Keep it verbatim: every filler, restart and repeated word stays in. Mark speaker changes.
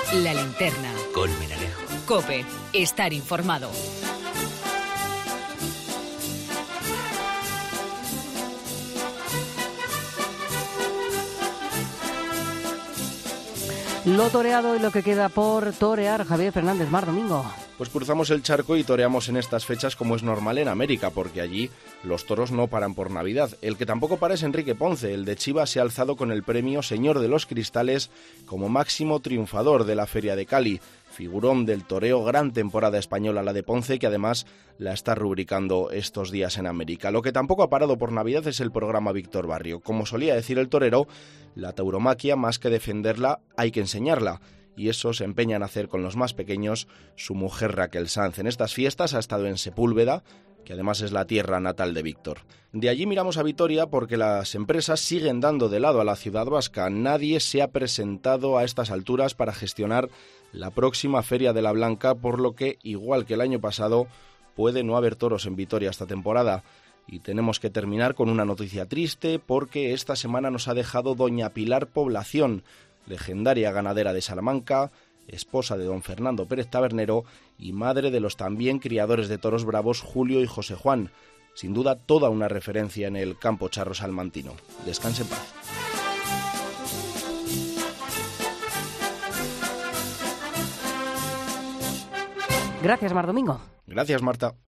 Speaker 1: La Linterna.
Speaker 2: Colmenarejo.
Speaker 1: COPE. Estar informado.
Speaker 3: Lo toreado y lo que queda por torear. Javier Fernández, Mar Domingo.
Speaker 4: Pues cruzamos el charco y toreamos en estas fechas como es normal en América, porque allí los toros no paran por Navidad. El que tampoco para es Enrique Ponce. El de Chivas se ha alzado con el premio Señor de los Cristales como máximo triunfador de la Feria de Cali. Figurón del toreo, gran temporada española la de Ponce, que además la está rubricando estos días en América. Lo que tampoco ha parado por Navidad es el programa Víctor Barrio. Como solía decir el torero, la tauromaquia, más que defenderla, hay que enseñarla. Y eso se empeña en hacer con los más pequeños su mujer Raquel Sanz. En estas fiestas ha estado en Sepúlveda, que además es la tierra natal de Víctor. De allí miramos a Vitoria porque las empresas siguen dando de lado a la ciudad vasca. Nadie se ha presentado a estas alturas para gestionar la próxima Feria de la Blanca, por lo que, igual que el año pasado, puede no haber toros en Vitoria esta temporada. Y tenemos que terminar con una noticia triste porque esta semana nos ha dejado doña Pilar Población, legendaria ganadera de Salamanca, esposa de don Fernando Pérez Tabernero y madre de los también criadores de toros bravos Julio y José Juan. Sin duda, toda una referencia en el campo charro salmantino. Descanse en paz.
Speaker 3: Gracias, Mar Domingo.
Speaker 4: Gracias, Marta.